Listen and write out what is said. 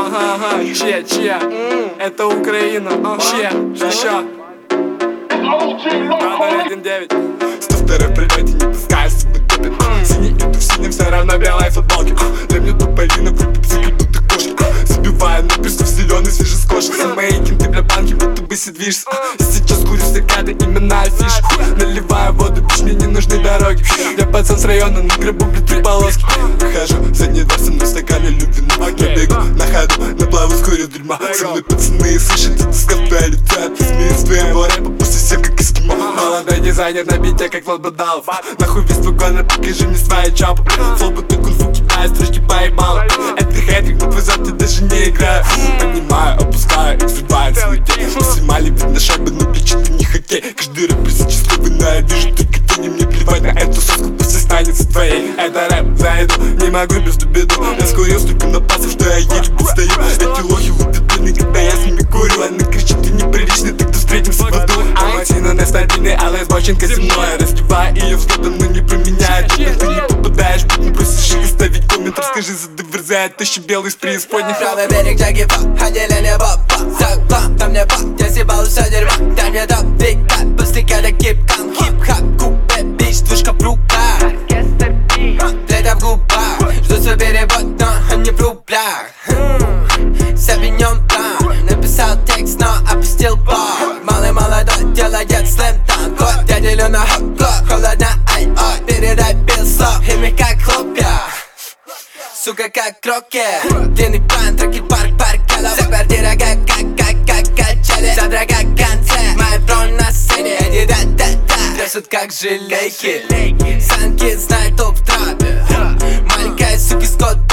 Ага, че, это Украина, че, еще Брат 1-9. 102 в прилете, не пускай себя топит. Синий иду в синем, все равно белая футболки. Для меня туполина, будто психи, будто кошка. Забиваю на приступ зеленый, свежескошек. Все мои кенты для банки, будто бы сидвишься. Сейчас курю стаканы, имена афиш. Наливаю воду, бич, мне не нужны дороги. Я пацан с района, на грибу, блядь, 3 полоски. Выхожу, задний двор, со мной в стакане любвина. Я бегу на ходу, на плаву с курю дерьма. Со мной пацаны слышат, это скоты летят. Смею своего рэпа, пусть все как эскимо. Молодой дизайнер на бите, как Влад Бадалов. Нахуй весь вагон, покажи мне свои чапы. Флоу будто кунг-фу китаю, строчки поебал. Это хэтрик, но твой зад я даже не играю. Понимаю, опускаю, и взрывает свой день. Мы снимали вид на шайбы, но плечи это не хоккей. Каждый рэп сейчас вина, вижу только тени. Мне плевать на эту соску, пусть останется твоей. Это рэп за еду, не могу без беду. Я скурил столько напасов, что я еле постою. Эти лохи лупят блины, когда я с ними курю. Она кричит, ты неприличный, тогда встретимся в аду. Аматина нестабильный, алая сборченка земное. Раздевая ее взглядом, но не променяет. Ты не попадаешь, будь не просишь их оставить коммент. Расскажи, задоврзает тысячи белых с преисподних. Правый берег Джаггипа, отделение бопа. Заклад, там не бак, я съебал все дерьмо. Дай мне топ, биг кат, пустяка да кипкан. Хип-хап, купе, бич, движка в руках. Лето в губах, жду свой перевод, но не в рублях. Савиньон Блан, написал текст, но опустил блок. Малый молодой делает слэм-танк. Вот я делю на хот-блок, холодно, ай-ой. Передай без слов, ими как хлопья. Сука, как крокет. Длинный план, треки, парк, голов. Квартира, как качели. Завтра как концерт, моя бронь на сцене. Эти да-да-да, трясут как желейки. Санки знают топ в трапе. Маленькая суки, скот.